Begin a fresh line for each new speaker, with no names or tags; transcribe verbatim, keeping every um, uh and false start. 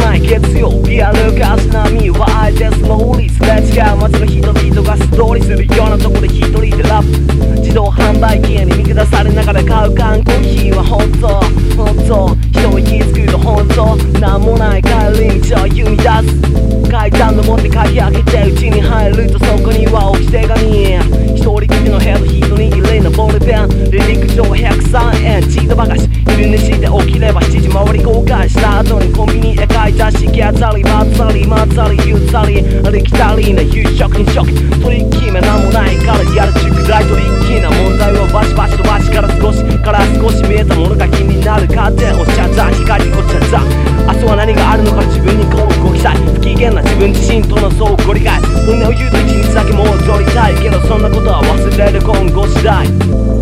ない月曜日歩かず波はあえてスローリーすれ違う街の人々がストーリーするようなとこで一人でラップ自動販売機に見下されながら買う缶コーヒーは本当本当人に気づくと本当なんもない帰り道を歩み出す階段登って鍵開けて家に入るとそこには置き手紙一人きりのヘッド一握りのボールペン離陸上ひゃくさんえんチートばかし昼寝して起きればしちじ回り後悔した後にコンビニへ買い出し気当たりまったりまったりゆったりありきたりな夕食に食トリッキーめなんもないからやる宿題トリッキーな問題はバシバシとバシから少しから少し見えたものが気になるカーテンおっしゃった光おっしゃった明日は何があるのか自分にこう動きたい不機嫌な自分自身との相互理解本音を言うと一日だけ戻りたいけどそんなことは忘れる今後次第